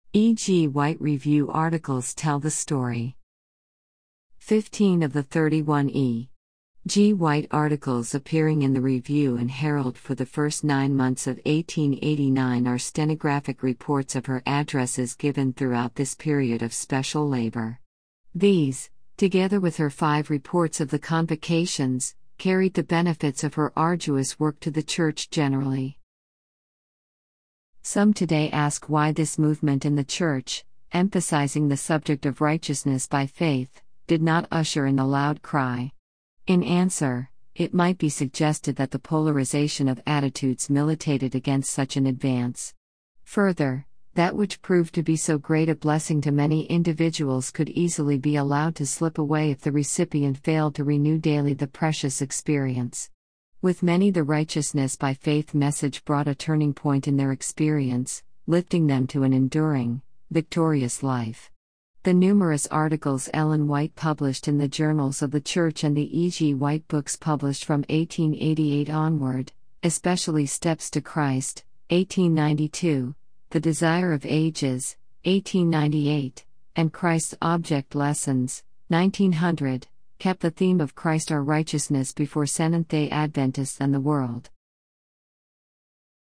E.G. White review articles tell the story. 15 of the 31 E.G. White articles appearing in the Review and Herald for the first 9 months of 1889 are stenographic reports of her addresses given throughout this period of special labor. These, together with her 5 reports of the convocations, carried the benefits of her arduous work to the Church generally. Some today ask why this movement in the Church, emphasizing the subject of righteousness by faith, did not usher in the loud cry. In answer, it might be suggested that the polarization of attitudes militated against such an advance. Further, that which proved to be so great a blessing to many individuals could easily be allowed to slip away if the recipient failed to renew daily the precious experience. With many, the righteousness by faith message brought a turning point in their experience, lifting them to an enduring, victorious life. The numerous articles Ellen White published in the journals of the Church and the E.G. White books published from 1888 onward, especially Steps to Christ, 1892, The Desire of Ages, 1898, and Christ's Object Lessons, 1900, kept the theme of Christ our righteousness before Seventh-day Adventists and the world.